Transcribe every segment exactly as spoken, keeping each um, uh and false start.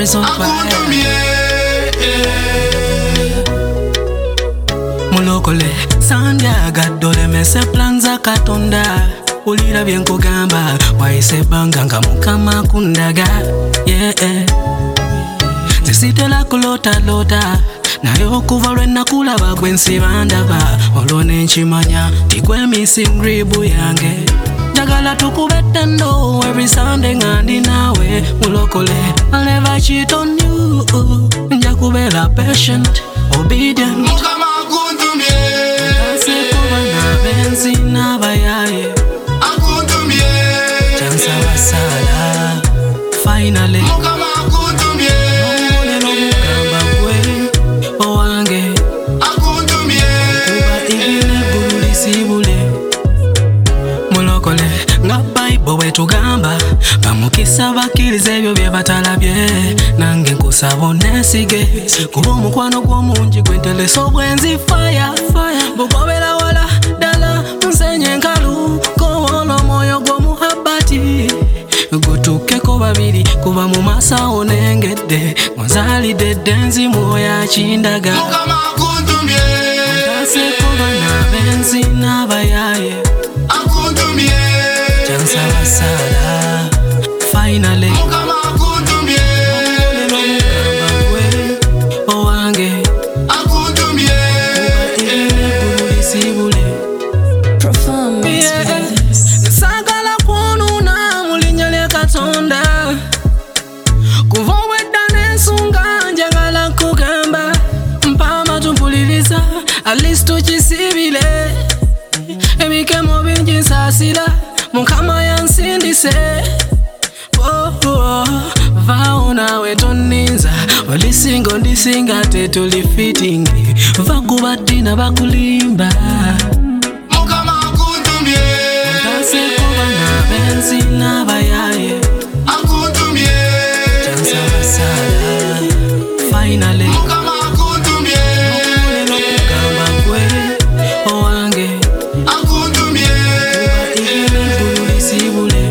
is on fire. Mulokole Sandya gadole mese planza katonda. Ulira byenko gamba waise banga nga mukama kundaga. Yeah, yeah. Zisitela kulota lota. Naye okuva lwe nakulaba gwe nsibandaba. Olwo ne nkimanya tigwe missing ribu yange. Njagala tukube tendo every Sunday ngandi nawe. Mulokole I'll never cheat on you. Nja kubeera patient, obedient. Mukama akuntumye. Ngasekuba n'abenzi n'abayaye. Akuntumye. Chansa wasala. Finally. Mukama akuntumye. Omulelo mugamba gwe owange. Akuntumye. Kuba ibile gulu lisibule. Mulokole nga Bible bwetugamba bamukisa bakkiriza ebyo bye batalabye. Nange nkusaba oneesige kuba omukwano gw'omungi gwentelesa obwenzi fire bugobera wala ddala nsenye nkalu kowola omwoyo gw'omuhabbati gutukkeko babiri kuba mu maaso awo nengedde onzaalidde eddenzi mwoyo akindaga. Mukama akuntumye. Ontasekuba n'abenzi n'abayaye. Akuntumye. Chansaba sala. Finally. Mukama akuntumye. Omulelo mugamba gwe owange. Akuntumye. Ibile gulu lisibule. Performance. Yeah. Sagala kwonuna mu linnya lya Katonda. Kuva obwedda n'ensunga njagala kugamba. Mpa amatu mpuliriza at least tukisibire. Ebikemo bingi nsaasira Mukama yansindise. Oh, oh, vaawo naawe tonninza olisinga ondisinga tetuli fitting. Va kuba dina bakulimba. Mukama akuntumye. Ontasekuba n'abenzi n'abayaye. Akuntumye. Chansaba sala. Finally. Mukama akuntumye. Omulelo mugamba gwe owange. Akuntumye. Ibile gulu lisibule.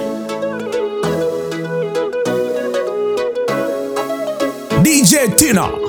D J Tina.